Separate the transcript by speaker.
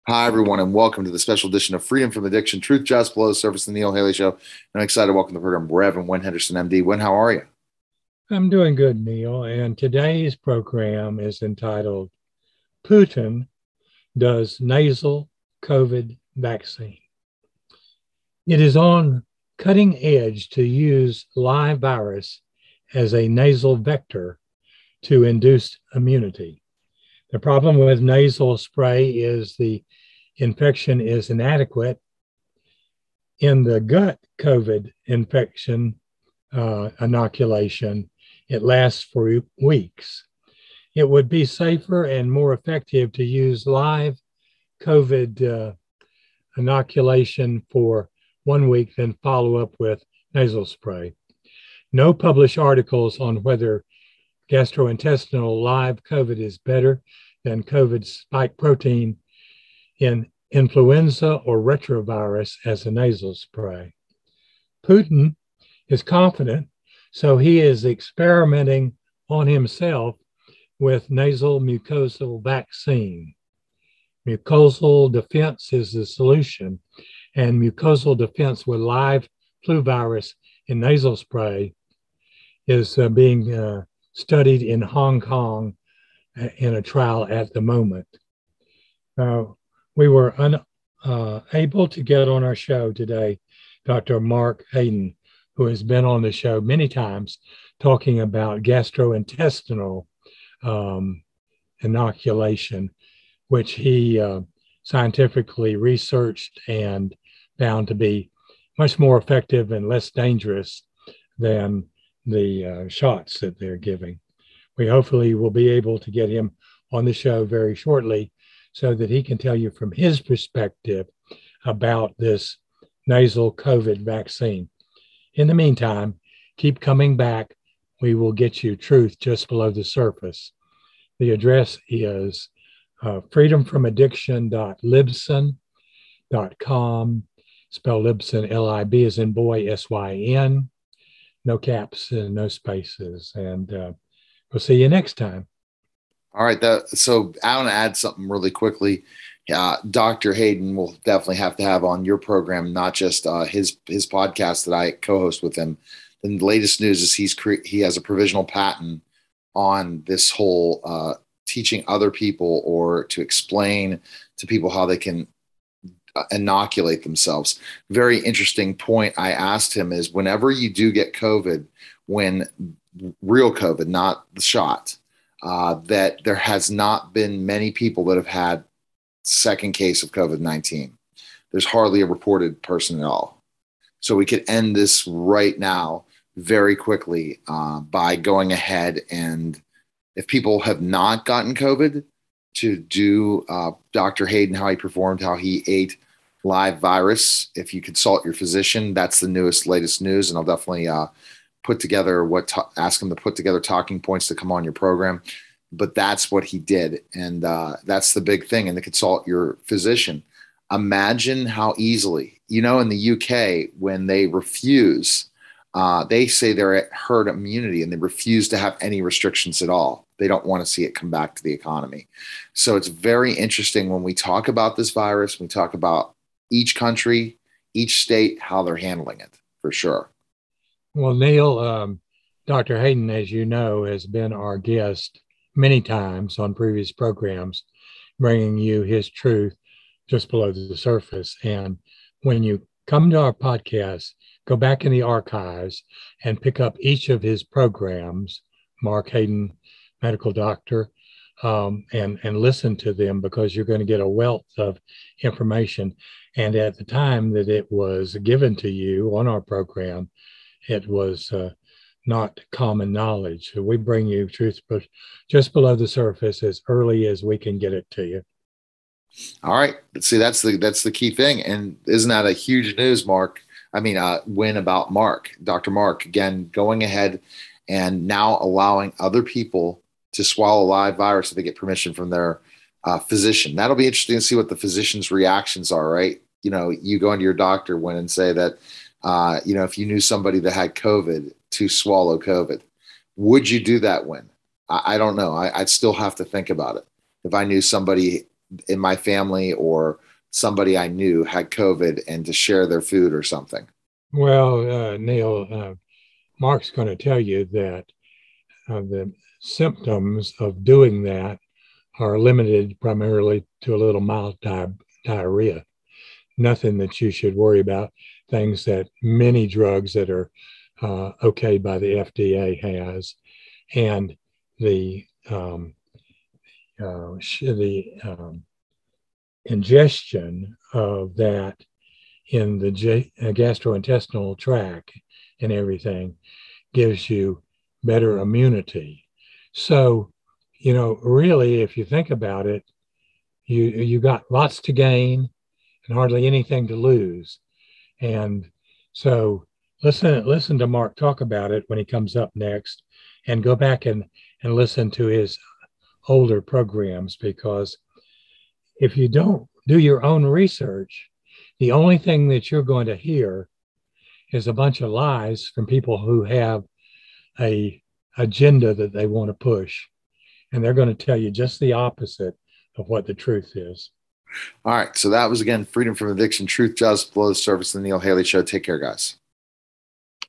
Speaker 1: Hi, everyone, and welcome to the special edition of Freedom from Addiction, Truth Just Below the Surface, the Neil Haley Show. And I'm excited to welcome to the program Reverend Wynn Henderson, MD. Wynn, how are you?
Speaker 2: I'm doing good, Neil. And today's program is entitled Putin Does Nasal COVID Vaccine. It is on cutting edge to use live virus as a nasal vector to induce immunity. The problem with nasal spray is the infection is inadequate. In the gut COVID infection inoculation, it lasts for weeks. It would be safer and more effective to use live COVID inoculation for 1 week, then follow up with nasal spray. No published articles on whether gastrointestinal live COVID is better than COVID spike protein in influenza or retrovirus as a nasal spray. Putin is confident, so he is experimenting on himself with nasal mucosal vaccine. Mucosal defense is the solution, and mucosal defense with live flu virus in nasal spray is being studied in Hong Kong in a trial at the moment. We were unable to get on our show today Dr. Mark Hayden, who has been on the show many times talking about gastrointestinal inoculation, which he scientifically researched and found to be much more effective and less dangerous than the shots that they're giving. We hopefully will be able to get him on the show very shortly so that he can tell you from his perspective about this nasal COVID vaccine. In the meantime, keep coming back. We will get you truth just below the surface. The address is freedomfromaddiction.libsyn.com. Spell Libsyn, L-I-B as in boy, S-Y-N. No caps and no spaces. And we'll see you next time.
Speaker 1: All right. So I want to add something really quickly. Dr. Hayden will definitely have to have on your program, not just his podcast that I co-host with him. And the latest news is he has a provisional patent on this whole teaching other people or to explain to people how they can inoculate themselves. Very interesting point I asked him is whenever you do get COVID, when real COVID, not the shot, that there has not been many people that have had second case of COVID-19. There's hardly a reported person at all. So we could end this right now very quickly by going ahead and if people have not gotten COVID, to do Dr. Hayden, how he performed, how he ate live virus. If you consult your physician, that's the latest news. And I'll definitely put together ask him to put together talking points to come on your program. But that's what he did. And that's the big thing. And to consult your physician. Imagine how easily, in the UK, when they refuse, they say they're at herd immunity and they refuse to have any restrictions at all. They don't want to see it come back to the economy. So it's very interesting when we talk about this virus, we talk about each country, each state, how they're handling it for sure.
Speaker 2: Well, Neil, Dr. Hayden, as you know, has been our guest many times on previous programs, bringing you his truth just below the surface. And when you come to our podcast, go back in the archives and pick up each of his programs, Mark Hayden, medical doctor, and listen to them because you're going to get a wealth of information. And at the time that it was given to you on our program, it was not common knowledge. So we bring you truth but just below the surface as early as we can get it to you.
Speaker 1: All right. See, that's the key thing. And isn't that a huge news, Mark? Win about Mark, Dr. Mark, again, going ahead and now allowing other people to swallow live virus if they get permission from their physician. That'll be interesting to see what the physician's reactions are, right? You go into your doctor and say that, if you knew somebody that had COVID to swallow COVID, would you do that when? I don't know. I'd still have to think about it. If I knew somebody in my family or somebody I knew had COVID and to share their food or something?
Speaker 2: Well, Neil, Mark's going to tell you that the symptoms of doing that are limited primarily to a little mild diarrhea. Nothing that you should worry about. Things that many drugs that are okayed by the FDA has, and the ingestion of that in the gastrointestinal tract and everything gives you better immunity. So, really, if you think about it, you got lots to gain and hardly anything to lose. And so listen to Mark talk about it when he comes up next, and go back and listen to his older programs, because if you don't do your own research, the only thing that you're going to hear is a bunch of lies from people who have a agenda that they want to push. And they're going to tell you just the opposite of what the truth is.
Speaker 1: All right. So that was, again, Freedom from Addiction, Truth Just Below the Surface, the Neil Haley Show. Take care, guys.